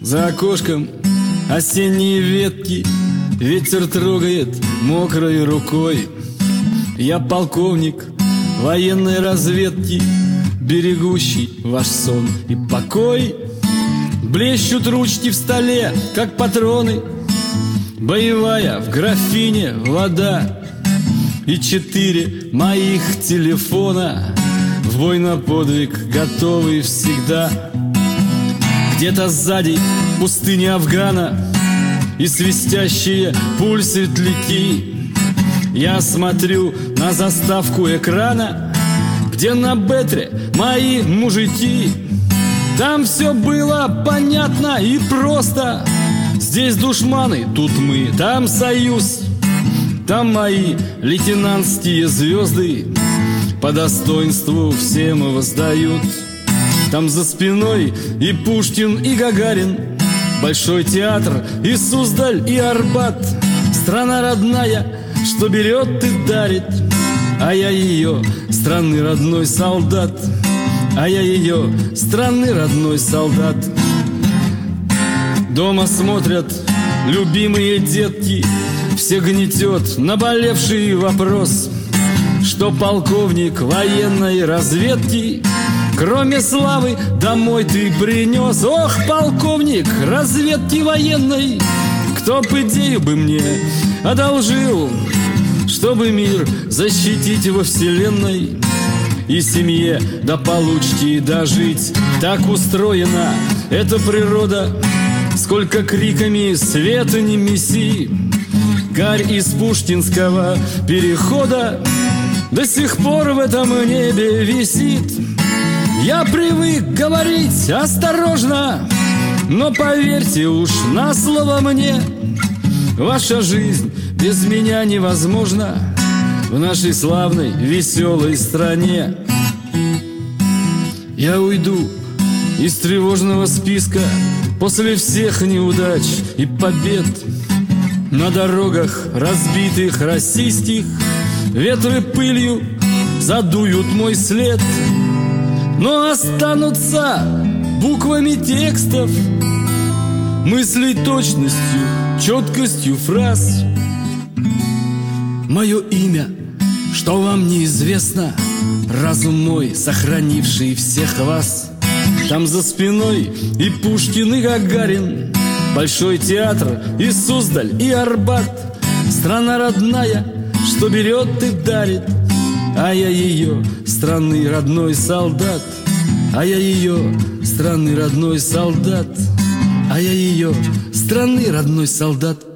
За окошком осенние ветки, ветер трогает мокрой рукой. Я полковник военной разведки, берегущий ваш сон и покой. Блещут ручки в столе, как патроны, боевая в графине вода. И 4 моих телефона в бой на подвиг готовы всегда. Где-то сзади пустыня Афгана и свистящие пульсы тляки. Я смотрю на заставку экрана, где на бетре мои мужики. Там все было понятно и просто. Здесь душманы, тут мы, там союз. Там мои лейтенантские звезды по достоинству всем воздают. Там за спиной и Пушкин, и Гагарин, Большой театр, и Суздаль, и Арбат. Страна родная, что берет и дарит, а я ее страны родной солдат. А я ее страны родной солдат. Дома смотрят любимые детки, все гнетет наболевший вопрос: что полковник военной разведки, кроме славы, домой ты принес? Ох, полковник разведки военной, кто б идею бы мне одолжил, чтобы мир защитить во вселенной и семье до получки дожить. Так устроена эта природа, сколько криками света не меси. Гарь из Пушкинского перехода до сих пор в этом небе висит. Я привык говорить осторожно, но поверьте уж на слово мне, ваша жизнь без меня невозможна в нашей славной веселой стране. Я уйду из тревожного списка после всех неудач и побед. На дорогах разбитых российских ветры пылью задуют мой след, но останутся буквами текстов мыслей, точностью, четкостью фраз. Мое имя, что вам неизвестно, разум мой, сохранивший всех вас. Там за спиной и Пушкин, и Гагарин, Большой театр, и Суздаль, и Арбат. Страна родная, что берет и дарит, а я ее страны родной солдат. А я ее страны родной солдат. А я ее страны родной солдат.